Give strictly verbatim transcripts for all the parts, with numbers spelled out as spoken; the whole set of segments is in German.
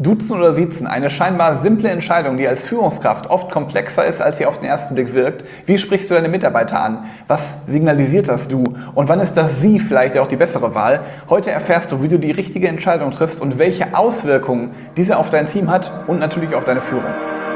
Duzen oder Siezen, eine scheinbar simple Entscheidung, die als Führungskraft oft komplexer ist, als sie auf den ersten Blick wirkt. Wie sprichst du deine Mitarbeiter an? Was signalisiert das Du? Und wann ist das Sie vielleicht auch die bessere Wahl? Heute erfährst du, wie du die richtige Entscheidung triffst und welche Auswirkungen diese auf dein Team hat und natürlich auf deine Führung.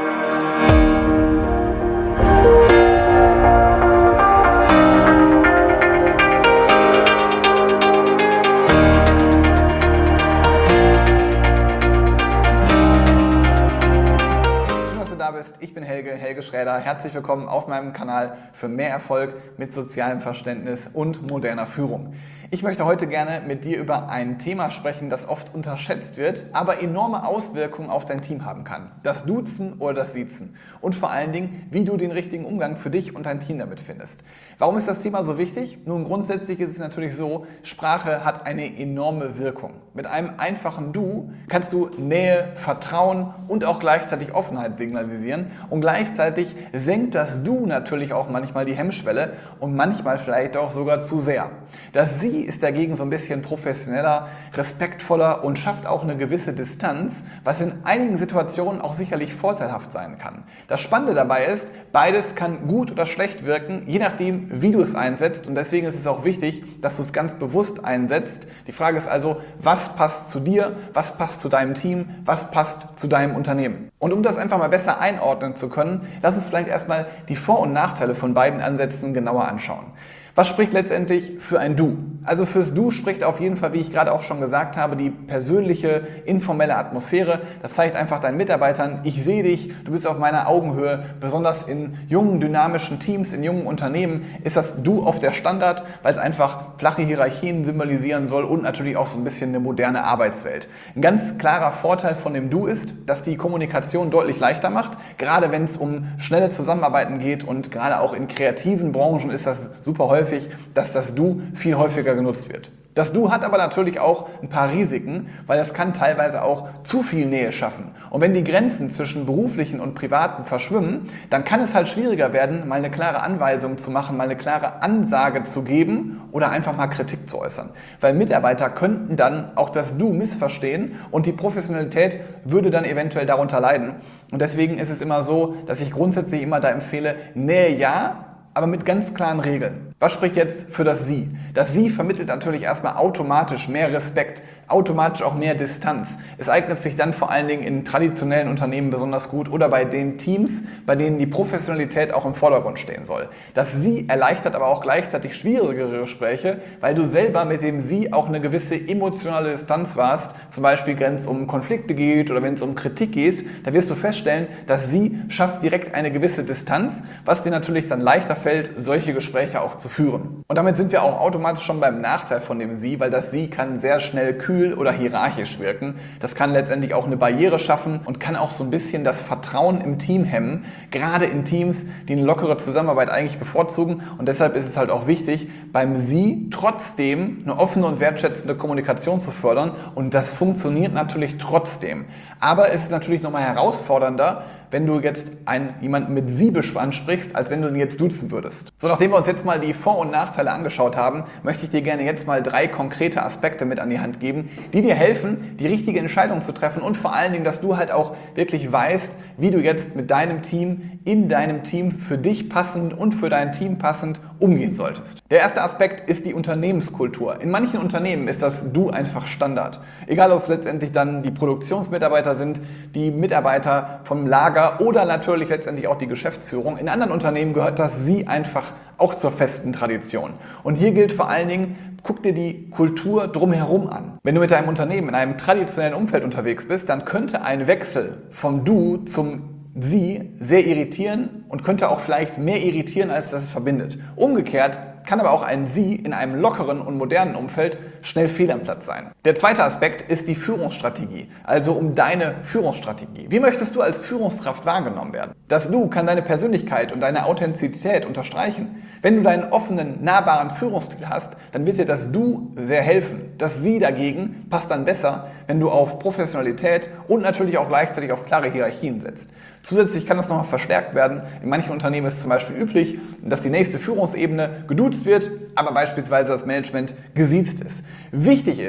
Ich bin Helge, Helge Schräder. Herzlich willkommen auf meinem Kanal für mehr Erfolg mit sozialem Verständnis und moderner Führung. Ich möchte heute gerne mit dir über ein Thema sprechen, das oft unterschätzt wird, aber enorme Auswirkungen auf dein Team haben kann. Das Duzen oder das Siezen. Und vor allen Dingen, wie du den richtigen Umgang für dich und dein Team damit findest. Warum ist das Thema so wichtig? Nun, grundsätzlich ist es natürlich so, Sprache hat eine enorme Wirkung. Mit einem einfachen Du kannst du Nähe, Vertrauen und auch gleichzeitig Offenheit signalisieren. Und gleichzeitig senkt das Du natürlich auch manchmal die Hemmschwelle und manchmal vielleicht auch sogar zu sehr. Das Sie ist dagegen so ein bisschen professioneller, respektvoller und schafft auch eine gewisse Distanz, was in einigen Situationen auch sicherlich vorteilhaft sein kann. Das Spannende dabei ist, beides kann gut oder schlecht wirken, je nachdem, wie du es einsetzt, und deswegen ist es auch wichtig, dass du es ganz bewusst einsetzt. Die Frage ist also, was passt zu dir, was passt zu deinem Team, was passt zu deinem Unternehmen? Und um das einfach mal besser einordnen zu können, lass uns vielleicht erstmal die Vor- und Nachteile von beiden Ansätzen genauer anschauen. Was spricht letztendlich für ein Du? Also fürs Du spricht auf jeden Fall, wie ich gerade auch schon gesagt habe, die persönliche, informelle Atmosphäre. Das zeigt einfach deinen Mitarbeitern, ich sehe dich, du bist auf meiner Augenhöhe. Besonders in jungen, dynamischen Teams, in jungen Unternehmen ist das Du oft der Standard, weil es einfach flache Hierarchien symbolisieren soll und natürlich auch so ein bisschen eine moderne Arbeitswelt. Ein ganz klarer Vorteil von dem Du ist, dass die Kommunikation deutlich leichter macht, gerade wenn es um schnelle Zusammenarbeiten geht, und gerade auch in kreativen Branchen ist das super häufig, dass das Du viel häufiger genutzt wird. Das Du hat aber natürlich auch ein paar Risiken, weil es kann teilweise auch zu viel Nähe schaffen. Und wenn die Grenzen zwischen beruflichen und privaten verschwimmen, dann kann es halt schwieriger werden, mal eine klare Anweisung zu machen, mal eine klare Ansage zu geben oder einfach mal Kritik zu äußern. Weil Mitarbeiter könnten dann auch das Du missverstehen und die Professionalität würde dann eventuell darunter leiden. Und deswegen ist es immer so, dass ich grundsätzlich immer da empfehle, Nähe ja, aber mit ganz klaren Regeln. Was spricht jetzt für das Sie? Das Sie vermittelt natürlich erstmal automatisch mehr Respekt, automatisch auch mehr Distanz. Es eignet sich dann vor allen Dingen in traditionellen Unternehmen besonders gut oder bei den Teams, bei denen die Professionalität auch im Vordergrund stehen soll. Das Sie erleichtert aber auch gleichzeitig schwierigere Gespräche, weil du selber mit dem Sie auch eine gewisse emotionale Distanz warst. Zum Beispiel, wenn es um Konflikte geht oder wenn es um Kritik geht, da wirst du feststellen, dass Sie schafft direkt eine gewisse Distanz, was dir natürlich dann leichter fällt, solche Gespräche auch zu führen. Und damit sind wir auch automatisch schon beim Nachteil von dem Sie, weil das Sie kann sehr schnell kühl oder hierarchisch wirken. Das kann letztendlich auch eine Barriere schaffen und kann auch so ein bisschen das Vertrauen im Team hemmen, gerade in Teams, die eine lockere Zusammenarbeit eigentlich bevorzugen. Und deshalb ist es halt auch wichtig, beim Sie trotzdem eine offene und wertschätzende Kommunikation zu fördern, und das funktioniert natürlich trotzdem. Aber es ist natürlich nochmal herausfordernder, wenn du jetzt einen, jemanden mit Sie ansprichst, als wenn du ihn jetzt duzen würdest. So, nachdem wir uns jetzt mal die Vor- und Nachteile angeschaut haben, möchte ich dir gerne jetzt mal drei konkrete Aspekte mit an die Hand geben, die dir helfen, die richtige Entscheidung zu treffen, und vor allen Dingen, dass du halt auch wirklich weißt, wie du jetzt mit deinem Team, in deinem Team für dich passend und für dein Team passend umgehen solltest. Der erste Aspekt ist die Unternehmenskultur. In manchen Unternehmen ist das Du einfach Standard. Egal, ob es letztendlich dann die Produktionsmitarbeiter sind, die Mitarbeiter vom Lager oder natürlich letztendlich auch die Geschäftsführung. In anderen Unternehmen gehört das Sie einfach auch zur festen Tradition. Und hier gilt vor allen Dingen, guck dir die Kultur drumherum an. Wenn du mit deinem Unternehmen in einem traditionellen Umfeld unterwegs bist, dann könnte ein Wechsel vom Du zum Sie sehr irritieren und könnte auch vielleicht mehr irritieren, als das es verbindet. Umgekehrt kann aber auch ein Sie in einem lockeren und modernen Umfeld schnell fehl am Platz sein. Der zweite Aspekt ist die Führungsstrategie, also um deine Führungsstrategie. Wie möchtest du als Führungskraft wahrgenommen werden? Das Du kann deine Persönlichkeit und deine Authentizität unterstreichen. Wenn du deinen offenen, nahbaren Führungsstil hast, dann wird dir das Du sehr helfen. Das Sie dagegen passt dann besser, wenn du auf Professionalität und natürlich auch gleichzeitig auf klare Hierarchien setzt. Zusätzlich kann das nochmal verstärkt werden. In manchen Unternehmen ist es zum Beispiel üblich, dass die nächste Führungsebene geduzt wird, aber beispielsweise das Management gesiezt ist. Wichtig ist,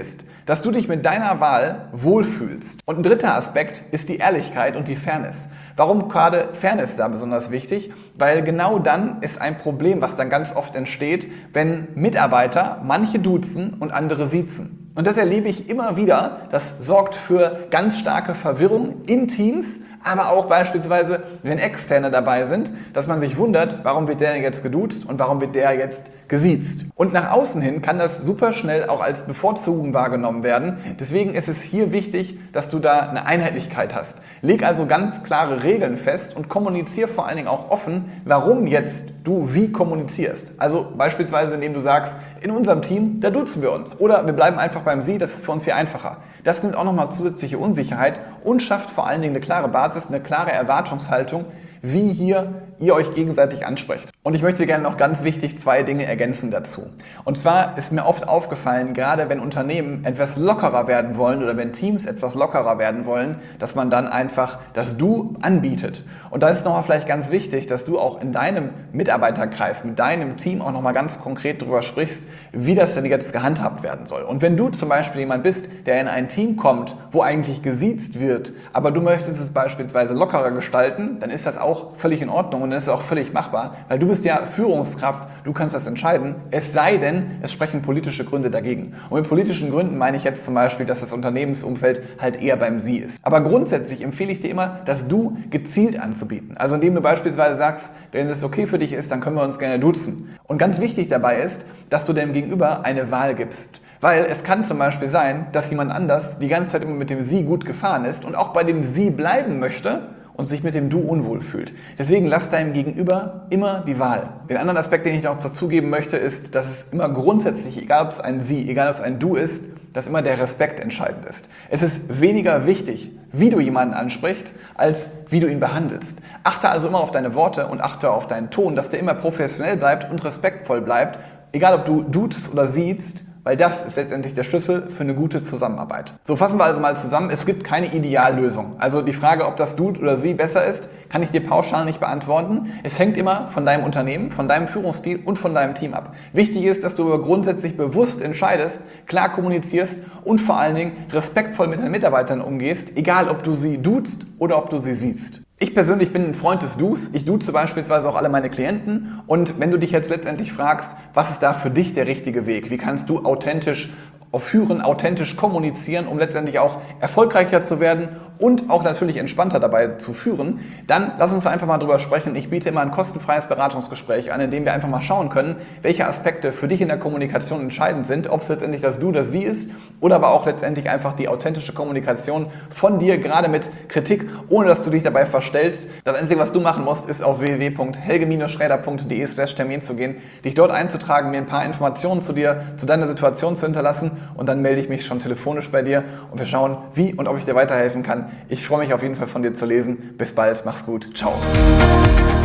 dass du dich mit deiner Wahl wohlfühlst. Und ein dritter Aspekt ist die Ehrlichkeit und die Fairness. Warum gerade Fairness da besonders wichtig? Weil genau dann ist ein Problem, was dann ganz oft entsteht, wenn Mitarbeiter manche duzen und andere siezen. Und das erlebe ich immer wieder. Das sorgt für ganz starke Verwirrung in Teams, aber auch beispielsweise, wenn Externe dabei sind, dass man sich wundert, warum wird der jetzt geduzt und warum wird der jetzt gesiezt. Und nach außen hin kann das super schnell auch als Bevorzugung wahrgenommen werden. Deswegen ist es hier wichtig, dass du da eine Einheitlichkeit hast. Leg also ganz klare Regeln fest und kommuniziere vor allen Dingen auch offen, warum jetzt du wie kommunizierst. Also beispielsweise, indem du sagst, in unserem Team, da duzen wir uns. Oder wir bleiben einfach beim Sie, das ist für uns hier einfacher. Das nimmt auch nochmal zusätzliche Unsicherheit und schafft vor allen Dingen eine klare Basis, eine klare Erwartungshaltung, wie hier ihr euch gegenseitig ansprecht. Und ich möchte gerne noch ganz wichtig zwei Dinge ergänzen dazu. Und zwar ist mir oft aufgefallen, gerade wenn Unternehmen etwas lockerer werden wollen oder wenn Teams etwas lockerer werden wollen, dass man dann einfach das Du anbietet. Und da ist nochmal vielleicht ganz wichtig, dass du auch in deinem Mitarbeiterkreis, mit deinem Team auch nochmal ganz konkret darüber sprichst, wie das denn jetzt gehandhabt werden soll. Und wenn du zum Beispiel jemand bist, der in ein Team kommt, wo eigentlich gesiezt wird, aber du möchtest es beispielsweise lockerer gestalten, dann ist das auch völlig in Ordnung und das ist auch völlig machbar, weil du bist ja Führungskraft, du kannst das entscheiden, es sei denn, es sprechen politische Gründe dagegen. Und mit politischen Gründen meine ich jetzt zum Beispiel, dass das Unternehmensumfeld halt eher beim Sie ist. Aber grundsätzlich empfehle ich dir immer, das Du gezielt anzubieten. Also indem du beispielsweise sagst, wenn es okay für dich ist, dann können wir uns gerne duzen. Und ganz wichtig dabei ist, dass du dem Gegenüber eine Wahl gibst. Weil es kann zum Beispiel sein, dass jemand anders die ganze Zeit immer mit dem Sie gut gefahren ist und auch bei dem Sie bleiben möchte und sich mit dem Du unwohl fühlt. Deswegen lass deinem Gegenüber immer die Wahl. Den anderen Aspekt, den ich noch dazugeben möchte, ist, dass es immer grundsätzlich, egal ob es ein Sie, egal ob es ein Du ist, dass immer der Respekt entscheidend ist. Es ist weniger wichtig, wie du jemanden ansprichst, als wie du ihn behandelst. Achte also immer auf deine Worte und achte auf deinen Ton, dass der immer professionell bleibt und respektvoll bleibt, egal ob du duzt oder siehst, weil das ist letztendlich der Schlüssel für eine gute Zusammenarbeit. So, fassen wir also mal zusammen, es gibt keine Ideallösung. Also die Frage, ob das Du oder Sie besser ist, kann ich dir pauschal nicht beantworten. Es hängt immer von deinem Unternehmen, von deinem Führungsstil und von deinem Team ab. Wichtig ist, dass du aber grundsätzlich bewusst entscheidest, klar kommunizierst und vor allen Dingen respektvoll mit deinen Mitarbeitern umgehst, egal ob du sie duzt oder ob du sie siehst. Ich persönlich bin ein Freund des Dus. Ich duze beispielsweise auch alle meine Klienten. Und wenn du dich jetzt letztendlich fragst, was ist da für dich der richtige Weg? Wie kannst du authentisch führen, authentisch kommunizieren, um letztendlich auch erfolgreicher zu werden und auch natürlich entspannter dabei zu führen, dann lass uns einfach mal drüber sprechen. Ich biete immer ein kostenfreies Beratungsgespräch an, in dem wir einfach mal schauen können, welche Aspekte für dich in der Kommunikation entscheidend sind, ob es letztendlich das Du, das Sie ist oder aber auch letztendlich einfach die authentische Kommunikation von dir, gerade mit Kritik, ohne dass du dich dabei verstellst. Das Einzige, was du machen musst, ist auf w w w punkt helge schräder punkt de slash Termin zu gehen, dich dort einzutragen, mir ein paar Informationen zu dir, zu deiner Situation zu hinterlassen und dann melde ich mich schon telefonisch bei dir und wir schauen, wie und ob ich dir weiterhelfen kann. Ich freue mich auf jeden Fall von dir zu lesen. Bis bald, mach's gut, ciao.